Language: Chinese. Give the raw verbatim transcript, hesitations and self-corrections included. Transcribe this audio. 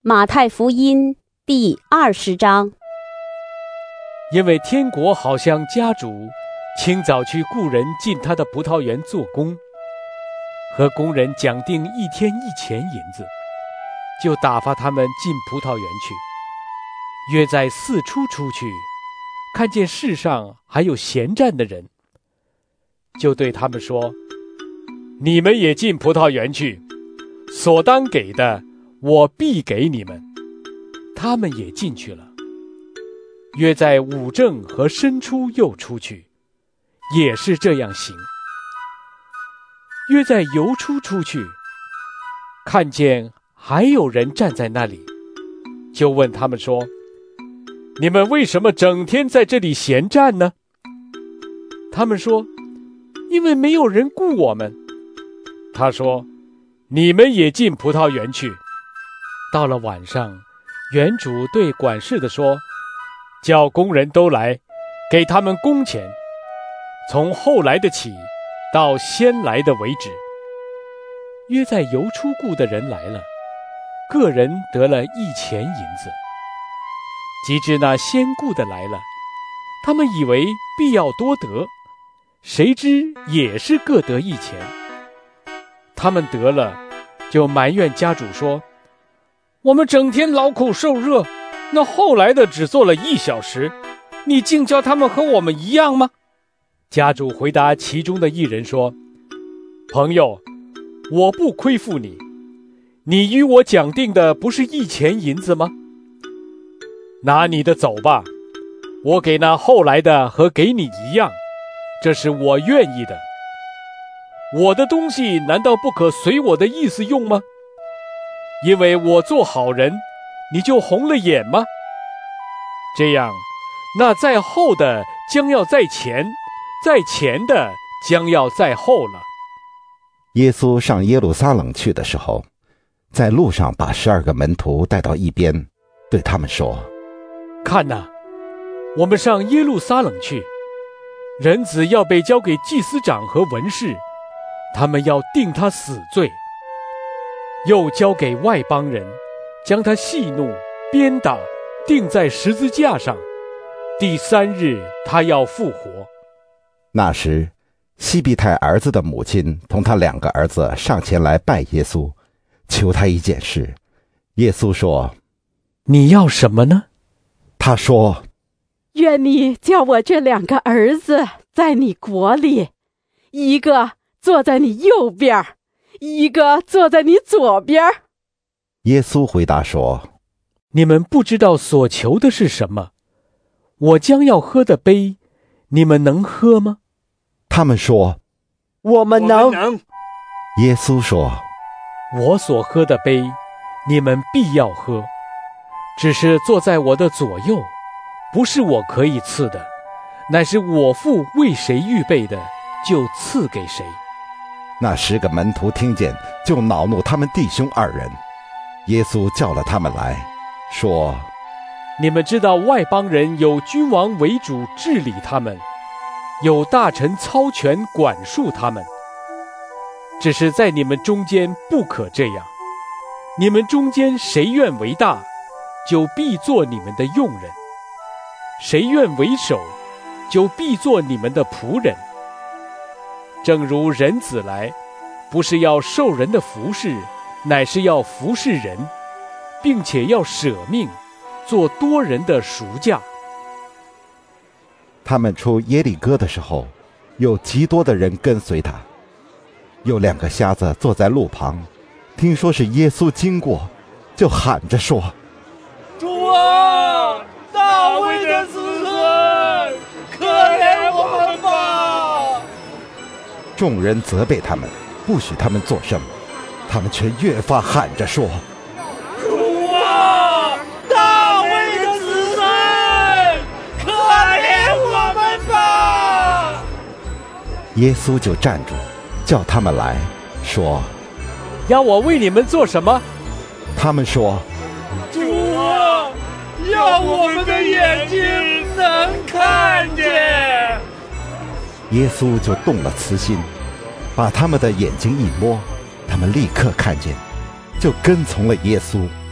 马太福音第二十章。 因为天国好像家主清早去雇人进他的葡萄园做工，和工人讲定一天一钱银子，就打发他们进葡萄园去。约在巳初出去，看见世上还有闲站的人，就对他们说：你们也进葡萄园去，所当给的我必给你们。他们也进去了。约在午正和申初又出去，也是这样行。约在酉初出去，看见还有人站在那里，就问他们说：你们为什么整天在这里闲站呢？他们说：因为没有人雇我们。他说：你们也进葡萄园去。到了晚上，园主对管事的说：叫工人都来，给他们工钱，从后来的起，到先来的为止。约在酉初雇的人来了，个人得了一钱银子。及至那先雇的来了，他们以为必要多得，谁知也是各得一钱。他们得了，就埋怨家主说：我们整天劳苦受热，那后来的只做了一小时，你竟叫他们和我们一样吗？家主回答其中的一人说：朋友，我不亏负你，你与我讲定的不是一钱银子吗？拿你的走吧，我给那后来的和给你一样，这是我愿意的。我的东西难道不可随我的意思用吗？因为我做好人，你就红了眼吗？这样，那在后的将要在前，在前的将要在后了。 耶稣上耶路撒冷去的时候，在路上把十二个门徒带到一边，对他们说： 看哪，我们上耶路撒冷去，人子要被交给祭司长和文士，他们要定他死罪，又交给外邦人，将他戏弄、鞭打，钉在十字架上。第三日他要复活。 那时，西庇太儿子的母亲同他两个儿子上前来拜耶稣，求他一件事。耶稣说： 你要什么呢？ 他说： 愿你叫我这两个儿子在你国里，一个坐在你右边，一个坐在你左边。 耶稣回答说： 你们不知道所求的是什么，我将要喝的杯，你们能喝吗？ 他们说： 我们能。 耶稣说： 我所喝的杯，你们必要喝，只是坐在我的左右，不是我可以赐的，乃是我父为谁预备的，就赐给谁。 那十个门徒听见，就恼怒他们弟兄二人。耶稣叫了他们来，说： 你们知道外邦人有君王为主治理他们，有大臣操权管束他们，只是在你们中间不可这样。你们中间谁愿为大，就必做你们的用人；谁愿为首，就必做你们的仆人。正如人子来，不是要受人的服侍，乃是要服侍人，并且要舍命，做多人的赎价。 他们出耶利哥的时候，有极多的人跟随他。有两个瞎子坐在路旁，听说是耶稣经过，就喊着说： 主啊，大卫的子孙，可怜我们吧！ 众人责备他们，不许他们作声，他们却越发喊着说： 主啊，大卫的子孙，可怜我们吧！ 耶稣就站住，叫他们来，说： 要我为你们做什么？ 他们说： 主啊，要我们的眼睛能看见。 耶稣就动了慈心，把他们的眼睛一摸，他们立刻看见，就跟从了耶稣。